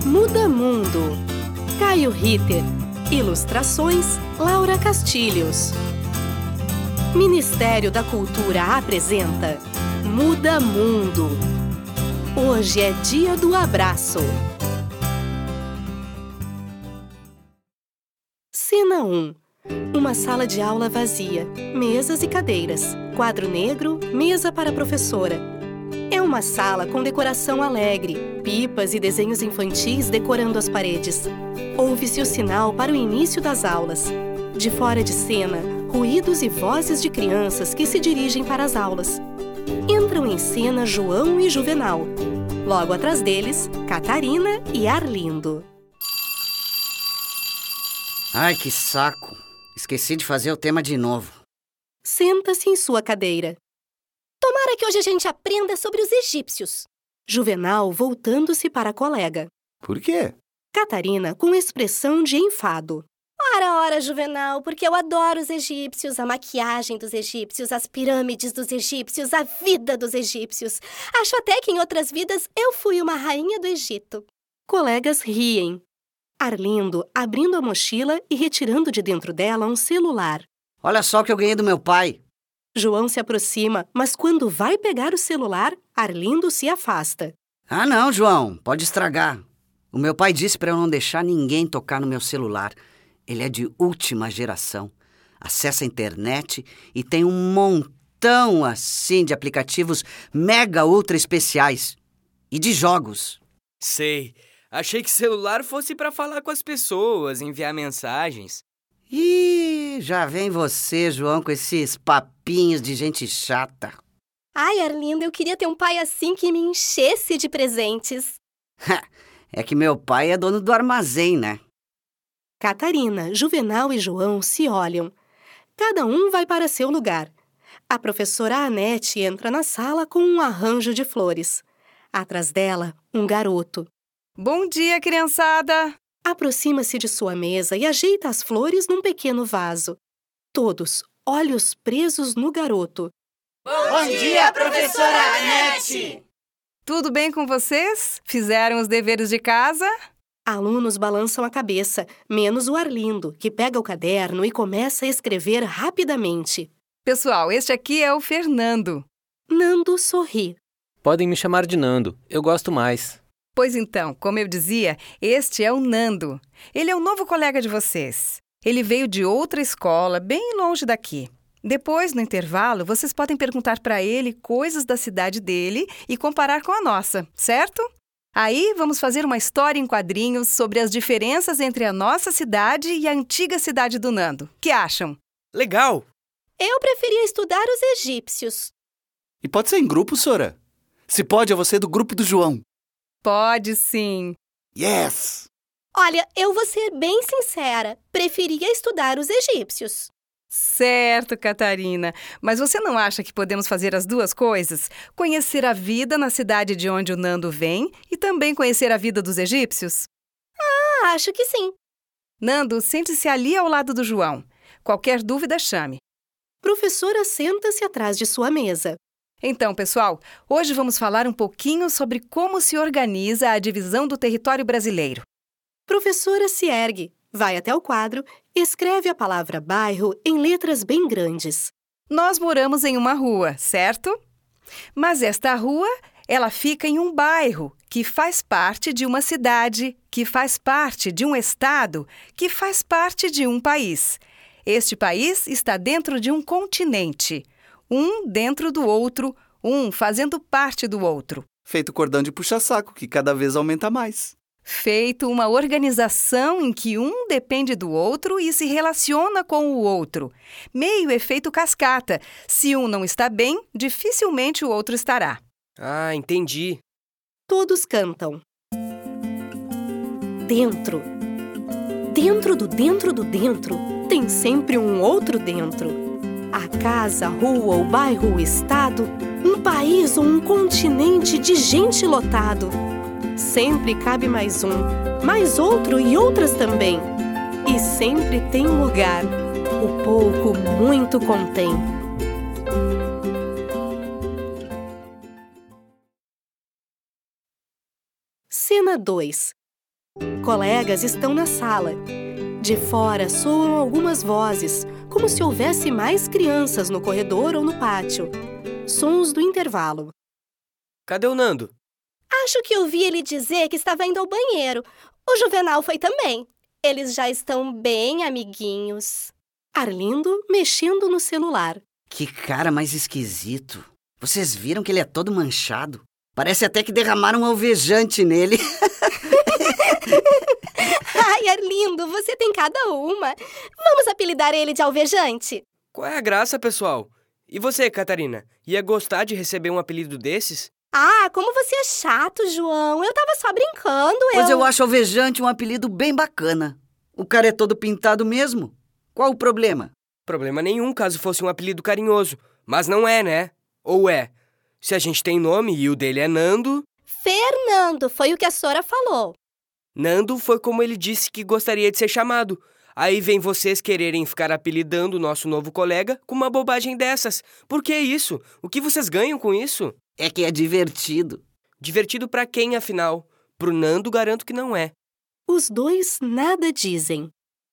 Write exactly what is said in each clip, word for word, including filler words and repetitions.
Muda Mundo. Caio Ritter. Ilustrações, Laura Castilhos. Ministério da Cultura apresenta Muda Mundo. Hoje é dia do abraço. Cena um. Uma sala de aula vazia, mesas e cadeiras, quadro negro, mesa para a professora. É uma sala com decoração alegre, pipas e desenhos infantis decorando as paredes. Ouve-se o sinal para o início das aulas. De fora de cena, ruídos e vozes de crianças que se dirigem para as aulas. Entram em cena João e Juvenal. Logo atrás deles, Catarina e Arlindo. Ai, que saco! Esqueci de fazer o tema de novo. Senta-se em sua cadeira. Tomara que hoje a gente aprenda sobre os egípcios. Juvenal voltando-se para a colega. Por quê? Catarina com expressão de enfado. Ora, ora, Juvenal, porque eu adoro os egípcios, a maquiagem dos egípcios, as pirâmides dos egípcios, a vida dos egípcios. Acho até que em outras vidas eu fui uma rainha do Egito. Colegas riem. Arlindo abrindo a mochila e retirando de dentro dela um celular. Olha só o que eu ganhei do meu pai. João se aproxima, mas quando vai pegar o celular, Arlindo se afasta. Ah, não, João, pode estragar. O meu pai disse para eu não deixar ninguém tocar no meu celular. Ele é de última geração. Acessa a internet e tem um montão assim de aplicativos mega ultra especiais. E de jogos. Sei. Achei que celular fosse para falar com as pessoas, enviar mensagens. Ih, já vem você, João, com esses papinhos de gente chata. Ai, Arlindo, eu queria ter um pai assim que me enchesse de presentes. É que meu pai é dono do armazém, né? Catarina, Juvenal e João se olham. Cada um vai para seu lugar. A professora Anete entra na sala com um arranjo de flores. Atrás dela, um garoto. Bom dia, criançada! Aproxima-se de sua mesa e ajeita as flores num pequeno vaso. Todos, olhos presos no garoto. Bom dia, professora Anete! Tudo bem com vocês? Fizeram os deveres de casa? Alunos balançam a cabeça, menos o Arlindo, que pega o caderno e começa a escrever rapidamente. Pessoal, este aqui é o Fernando. Nando sorri. Podem me chamar de Nando, eu gosto mais. Pois então, como eu dizia, este é o Nando. Ele é o novo colega de vocês. Ele veio de outra escola, bem longe daqui. Depois, no intervalo, vocês podem perguntar para ele coisas da cidade dele e comparar com a nossa, certo? Aí, vamos fazer uma história em quadrinhos sobre as diferenças entre a nossa cidade e a antiga cidade do Nando. Que acham? Legal! Eu preferia estudar os egípcios. E pode ser em grupo, Sora? Se pode, é você do grupo do João. Pode sim. Yes! Olha, eu vou ser bem sincera. Preferia estudar os egípcios. Certo, Catarina. Mas você não acha que podemos fazer as duas coisas? Conhecer a vida na cidade de onde o Nando vem e também conhecer a vida dos egípcios? Ah, acho que sim. Nando, sente-se ali ao lado do João. Qualquer dúvida, chame. Professora senta-se atrás de sua mesa. Então, pessoal, hoje vamos falar um pouquinho sobre como se organiza a divisão do território brasileiro. Professora se ergue, vai até o quadro, escreve a palavra bairro em letras bem grandes. Nós moramos em uma rua, certo? Mas esta rua, ela fica em um bairro que faz parte de uma cidade, que faz parte de um estado, que faz parte de um país. Este país está dentro de um continente. Um dentro do outro, um fazendo parte do outro. Feito cordão de puxa-saco, que cada vez aumenta mais. Feito uma organização em que um depende do outro e se relaciona com o outro. Meio efeito cascata. Se um não está bem, dificilmente o outro estará. Ah, entendi. Todos cantam. Dentro. Dentro do dentro do dentro, tem sempre um outro dentro. A casa, a rua, o bairro, o estado, um país ou um continente de gente lotado. Sempre cabe mais um, mais outro e outras também. E sempre tem lugar. O pouco muito contém. Cena dois. Colegas estão na sala. De fora soam algumas vozes, como se houvesse mais crianças no corredor ou no pátio. Sons do intervalo. Cadê o Nando? Acho que ouvi ele dizer que estava indo ao banheiro. O Juvenal foi também. Eles já estão bem amiguinhos. Arlindo mexendo no celular. Que cara mais esquisito. Vocês viram que ele é todo manchado? Parece até que derramaram um alvejante nele. Ai, Arlindo, você tem cada uma. Vamos apelidar ele de alvejante? Qual é a graça, pessoal? E você, Catarina? Ia gostar de receber um apelido desses? Ah, como você é chato, João. Eu tava só brincando, eu... Pois eu acho alvejante um apelido bem bacana. O cara é todo pintado mesmo. Qual o problema? Problema nenhum caso fosse um apelido carinhoso. Mas não é, né? Ou é? Se a gente tem nome e o dele é Nando... Fernando, foi o que a Sora falou. Nando foi como ele disse que gostaria de ser chamado. Aí vem vocês quererem ficar apelidando o nosso novo colega com uma bobagem dessas. Por que isso? O que vocês ganham com isso? É que é divertido. Divertido pra quem, afinal? Pro Nando, garanto que não é. Os dois nada dizem.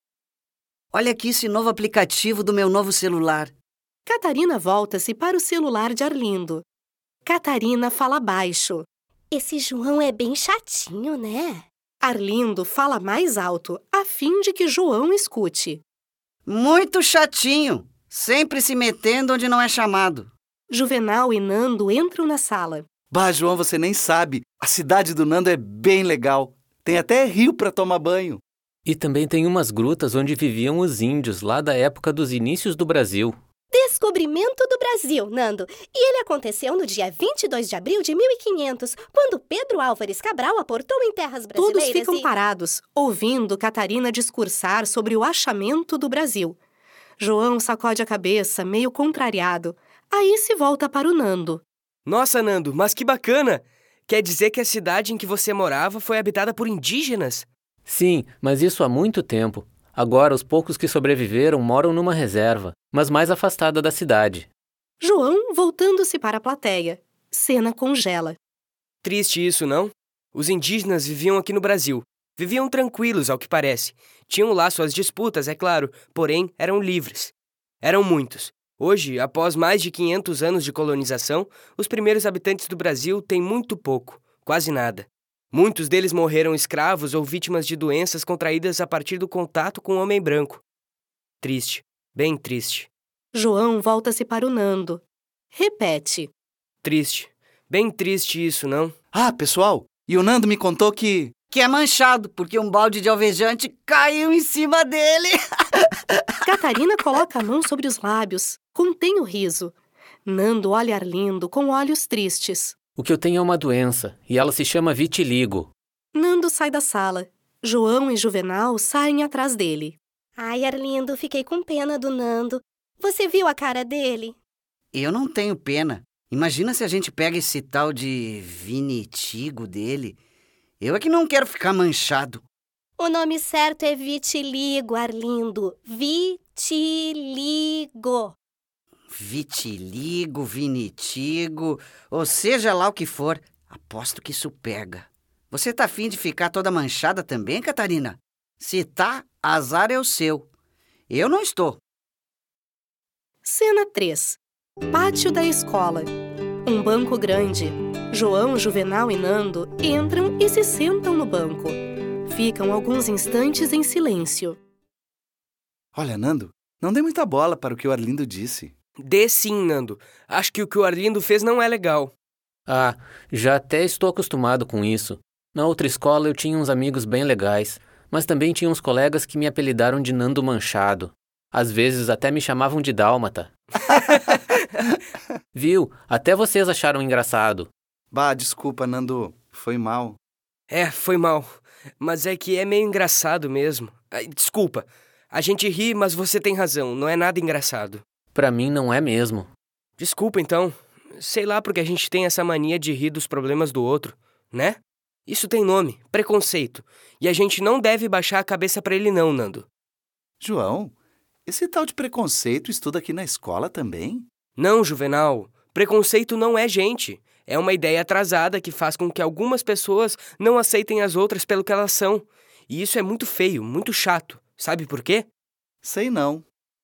Olha aqui esse novo aplicativo do meu novo celular. Catarina volta-se para o celular de Arlindo. Catarina fala baixo. Esse João é bem chatinho, né? Arlindo fala mais alto, a fim de que João escute. Muito chatinho. Sempre se metendo onde não é chamado. Juvenal e Nando entram na sala. Bah, João, você nem sabe. A cidade do Nando é bem legal. Tem até rio para tomar banho. E também tem umas grutas onde viviam os índios, lá da época dos inícios do Brasil. Descobrimento do Brasil, Nando. E ele aconteceu no dia vinte e dois de abril de mil e quinhentos, quando Pedro Álvares Cabral aportou em terras brasileiras. Todos ficam e... parados, ouvindo Catarina discursar sobre o achamento do Brasil. João sacode a cabeça, meio contrariado. Aí se volta para o Nando. Nossa, Nando, mas que bacana! Quer dizer que a cidade em que você morava foi habitada por indígenas? Sim, mas isso há muito tempo. Agora, os poucos que sobreviveram moram numa reserva, mas mais afastada da cidade. João voltando-se para a plateia. Cena congela. Triste isso, não? Os indígenas viviam aqui no Brasil. Viviam tranquilos, ao que parece. Tinham lá suas disputas, é claro, porém eram livres. Eram muitos. Hoje, após mais de quinhentos anos de colonização, os primeiros habitantes do Brasil têm muito pouco, quase nada. Muitos deles morreram escravos ou vítimas de doenças contraídas a partir do contato com o homem branco. Triste, bem triste. João volta-se para o Nando. Repete. Triste, bem triste isso, não? Ah, pessoal, e o Nando me contou que... Que é manchado, porque um balde de alvejante caiu em cima dele. Catarina coloca a mão sobre os lábios, contém o riso. Nando olha Arlindo com olhos tristes. O que eu tenho é uma doença, e ela se chama vitiligo. Nando sai da sala. João e Juvenal saem atrás dele. Ai, Arlindo, fiquei com pena do Nando. Você viu a cara dele? Eu não tenho pena. Imagina se a gente pega esse tal de vinitigo dele. Eu é que não quero ficar manchado. O nome certo é vitiligo, Arlindo. Vitiligo. Vitiligo, vinitigo, ou seja lá o que for, aposto que isso pega. Você tá afim de ficar toda manchada também, Catarina? Se tá, azar é o seu. Eu não estou. Cena três. Pátio da escola. Um banco grande. João, Juvenal e Nando entram e se sentam no banco. Ficam alguns instantes em silêncio. Olha, Nando, não dê muita bola para o que o Arlindo disse. Dê sim, Nando. Acho que o que o Arlindo fez não é legal. Ah, já até estou acostumado com isso. Na outra escola eu tinha uns amigos bem legais, mas também tinha uns colegas que me apelidaram de Nando Manchado. Às vezes até me chamavam de Dálmata. Viu? Até vocês acharam engraçado. Bah, desculpa, Nando. Foi mal. É, foi mal. Mas é que é meio engraçado mesmo. Desculpa. A gente ri, mas você tem razão. Não é nada engraçado. Pra mim não é mesmo. Desculpa, então. Sei lá porque a gente tem essa mania de rir dos problemas do outro, né? Isso tem nome, preconceito. E a gente não deve baixar a cabeça pra ele não, Nando. João, esse tal de preconceito estuda aqui na escola também? Não, Juvenal. Preconceito não é gente. É uma ideia atrasada que faz com que algumas pessoas não aceitem as outras pelo que elas são. E isso é muito feio, muito chato. Sabe por quê? Sei não.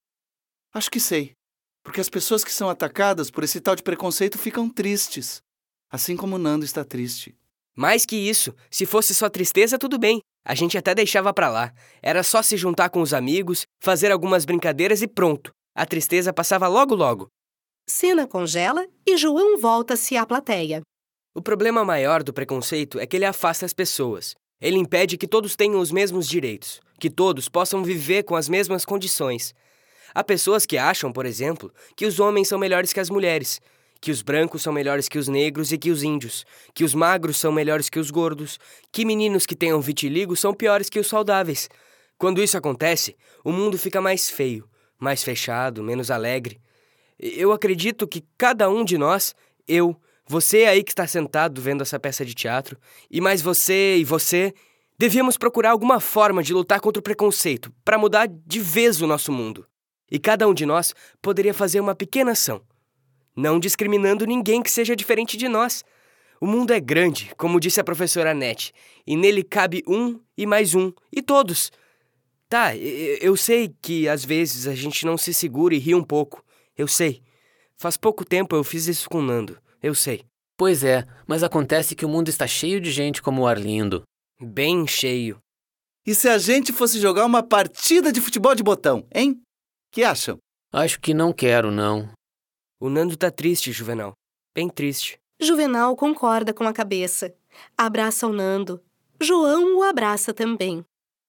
Acho que sei. Porque as pessoas que são atacadas por esse tal de preconceito ficam tristes. Assim como o Nando está triste. Mais que isso, se fosse só tristeza, tudo bem. A gente até deixava pra lá. Era só se juntar com os amigos, fazer algumas brincadeiras e pronto. A tristeza passava logo logo. Cena congela e João volta-se à plateia. O problema maior do preconceito é que ele afasta as pessoas. Ele impede que todos tenham os mesmos direitos, que todos possam viver com as mesmas condições. Há pessoas que acham, por exemplo, que os homens são melhores que as mulheres, que os brancos são melhores que os negros e que os índios, que os magros são melhores que os gordos, que meninos que tenham vitiligo são piores que os saudáveis. Quando isso acontece, o mundo fica mais feio, mais fechado, menos alegre. Eu acredito que cada um de nós, eu, você aí que está sentado vendo essa peça de teatro, e mais você e você, devíamos procurar alguma forma de lutar contra o preconceito para mudar de vez o nosso mundo. E cada um de nós poderia fazer uma pequena ação, não discriminando ninguém que seja diferente de nós. O mundo é grande, como disse a professora Annette, e nele cabe um e mais um, e todos. Tá, eu sei que às vezes a gente não se segura e ri um pouco. Eu sei. Faz pouco tempo eu fiz isso com o Nando. Eu sei. Pois é, mas acontece que o mundo está cheio de gente como o Arlindo. Bem cheio. E se a gente fosse jogar uma partida de futebol de botão, hein? Que acham? Acho que não quero, não. O Nando tá triste, Juvenal. Bem triste. Juvenal concorda com a cabeça. Abraça o Nando. João o abraça também.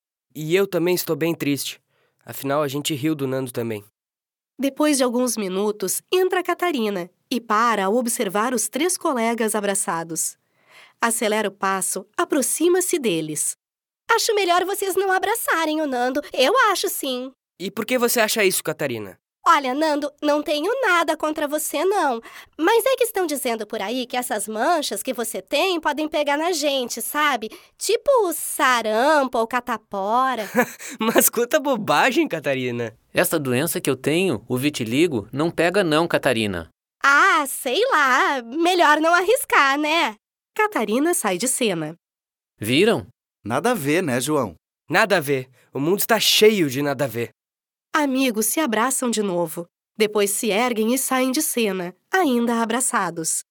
E eu também estou bem triste. Afinal, a gente riu do Nando também. Depois de alguns minutos, entra a Catarina e para a observar os três colegas abraçados. Acelera o passo, aproxima-se deles. Acho melhor vocês não abraçarem o Nando. Eu acho sim. E por que você acha isso, Catarina? Olha, Nando, não tenho nada contra você, não. Mas é que estão dizendo por aí que essas manchas que você tem podem pegar na gente, sabe? Tipo sarampo ou catapora. Mas quanta bobagem, Catarina. Essa doença que eu tenho, o vitiligo, não pega não, Catarina. Ah, sei lá. Melhor não arriscar, né? Catarina sai de cena. Viram? Nada a ver, né, João? Nada a ver. O mundo está cheio de nada a ver. Amigos se abraçam de novo. Depois se erguem e saem de cena, ainda abraçados.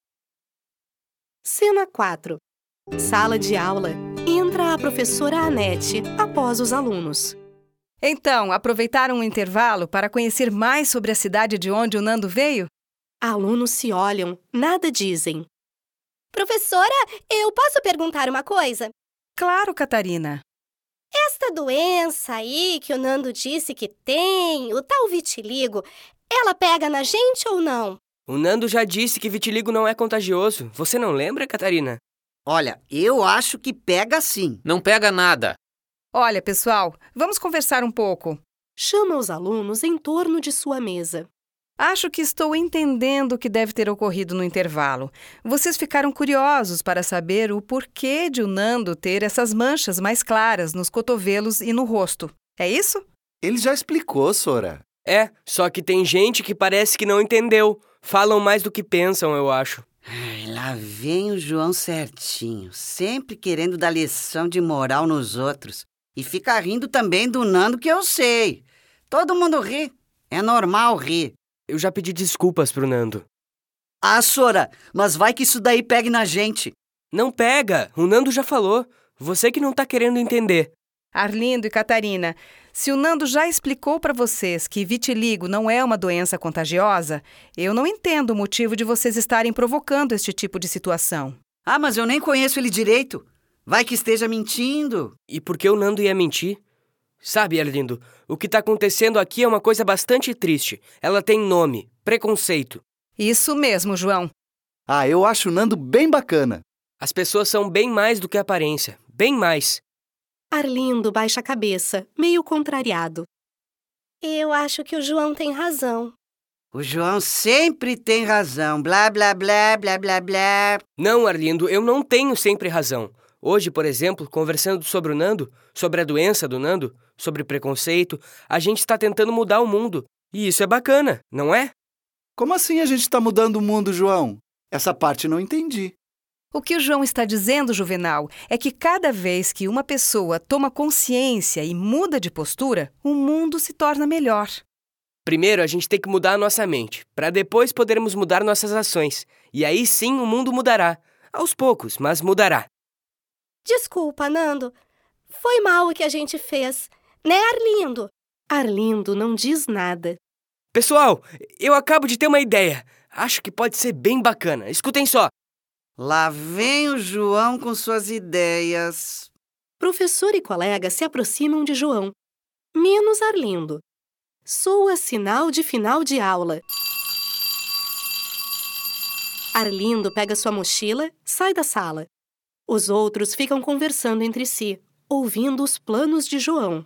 Cena quatro. Sala de aula. Entra a professora Annette após os alunos. Então, aproveitaram o intervalo para conhecer mais sobre a cidade de onde o Nando veio? Alunos se olham, nada dizem. Professora, eu posso perguntar uma coisa? Claro, Catarina. Esta doença aí que o Nando disse que tem, o tal vitiligo, ela pega na gente ou não? O Nando já disse que vitiligo não é contagioso. Você não lembra, Catarina? Olha, eu acho que pega sim. Não pega nada. Olha, pessoal, vamos conversar um pouco. Chama os alunos em torno de sua mesa. Acho que estou entendendo o que deve ter ocorrido no intervalo. Vocês ficaram curiosos para saber o porquê de o Nando ter essas manchas mais claras nos cotovelos e no rosto. É isso? Ele já explicou, Sora. É, só que tem gente que parece que não entendeu. Falam mais do que pensam, eu acho. Ai, lá vem o João certinho, sempre querendo dar lição de moral nos outros. E fica rindo também do Nando que eu sei. Todo mundo ri. É normal rir. Eu já pedi desculpas pro Nando. Ah, Sora, mas vai que isso daí pegue na gente. Não pega, o Nando já falou. Você que não tá querendo entender. Arlindo e Catarina, se o Nando já explicou para vocês que vitiligo não é uma doença contagiosa, eu não entendo o motivo de vocês estarem provocando este tipo de situação. Ah, mas eu nem conheço ele direito. Vai que esteja mentindo. E por que o Nando ia mentir? Sabe, Arlindo, o que tá acontecendo aqui é uma coisa bastante triste. Ela tem nome, preconceito. Isso mesmo, João. Ah, eu acho o Nando bem bacana. As pessoas são bem mais do que aparência, bem mais. Arlindo baixa a cabeça, meio contrariado. Eu acho que o João tem razão. O João sempre tem razão. Blá, blá, blá, blá, blá, blá. Não, Arlindo, eu não tenho sempre razão. Hoje, por exemplo, conversando sobre o Nando, sobre a doença do Nando, sobre preconceito, a gente está tentando mudar o mundo. E isso é bacana, não é? Como assim a gente está mudando o mundo, João? Essa parte não entendi. O que o João está dizendo, Juvenal, é que cada vez que uma pessoa toma consciência e muda de postura, o mundo se torna melhor. Primeiro, a gente tem que mudar a nossa mente, para depois podermos mudar nossas ações. E aí sim o mundo mudará. Aos poucos, mas mudará. Desculpa, Nando. Foi mal o que a gente fez. Né, Arlindo? Arlindo não diz nada. Pessoal, eu acabo de ter uma ideia. Acho que pode ser bem bacana. Escutem só. Lá vem o João com suas ideias. Professor e colega se aproximam de João. Menos Arlindo. Soa sinal de final de aula. Arlindo pega sua mochila, sai da sala. Os outros ficam conversando entre si, ouvindo os planos de João.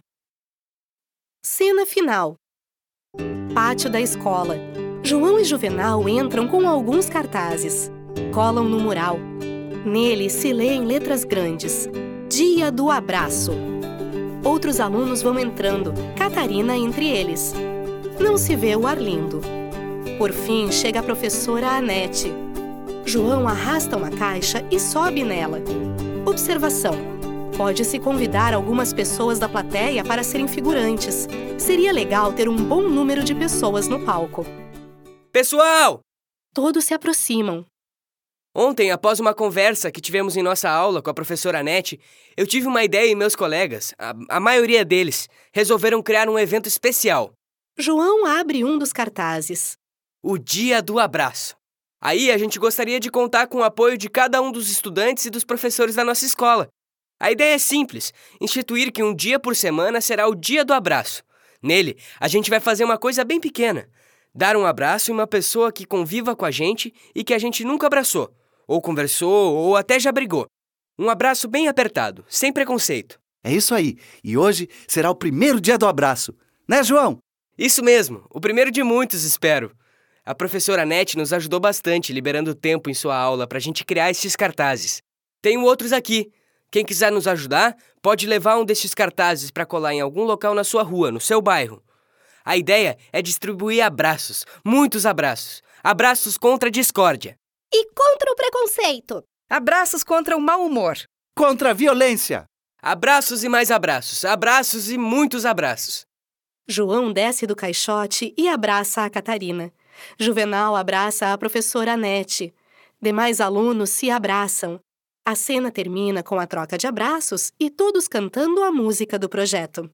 Cena final. Pátio da escola. João e Juvenal entram com alguns cartazes. Colam no mural. Nele se lê em letras grandes: Dia do Abraço. Outros alunos vão entrando, Catarina entre eles. Não se vê o Arlindo. Por fim, chega a professora Anete. João arrasta uma caixa e sobe nela. Observação: pode-se convidar algumas pessoas da plateia para serem figurantes. Seria legal ter um bom número de pessoas no palco. Pessoal! Todos se aproximam. Ontem, após uma conversa que tivemos em nossa aula com a professora Anete, eu tive uma ideia e meus colegas, a, a maioria deles, resolveram criar um evento especial. João abre um dos cartazes. O Dia do Abraço. Aí a gente gostaria de contar com o apoio de cada um dos estudantes e dos professores da nossa escola. A ideia é simples, instituir que um dia por semana será o Dia do Abraço. Nele, a gente vai fazer uma coisa bem pequena. Dar um abraço em uma pessoa que conviva com a gente e que a gente nunca abraçou. Ou conversou, ou até já brigou. Um abraço bem apertado, sem preconceito. É isso aí. E hoje será o primeiro dia do abraço. Né, João? Isso mesmo. O primeiro de muitos, espero. A professora Anete nos ajudou bastante, liberando tempo em sua aula para a gente criar estes cartazes. Tenho outros aqui. Quem quiser nos ajudar, pode levar um destes cartazes para colar em algum local na sua rua, no seu bairro. A ideia é distribuir abraços, muitos abraços. Abraços contra a discórdia. E contra o preconceito. Abraços contra o mau humor. Contra a violência. Abraços e mais abraços. Abraços e muitos abraços. João desce do caixote e abraça a Catarina. Juvenal abraça a professora Anete. Demais alunos se abraçam. A cena termina com a troca de abraços e todos cantando a música do projeto.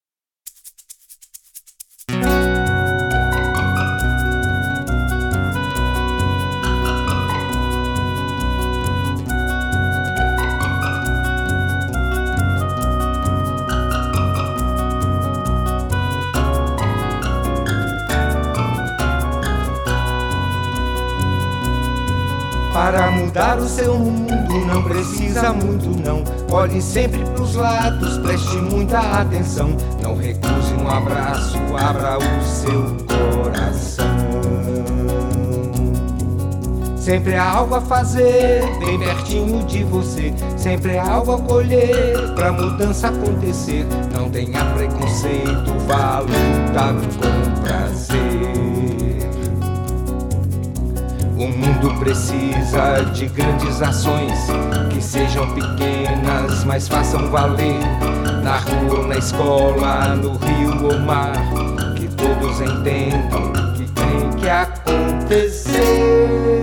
Para mudar o seu mundo não precisa muito não. Olhe sempre pros lados, preste muita atenção. Não recuse um abraço, abra o seu coração. Sempre há algo a fazer, bem pertinho de você. Sempre há algo a colher, pra mudança acontecer. Não tenha preconceito, vá lutar com prazer. O mundo precisa de grandes ações, que sejam pequenas, mas façam valer. Na rua, na escola, no rio ou mar, que todos entendam que tem que acontecer.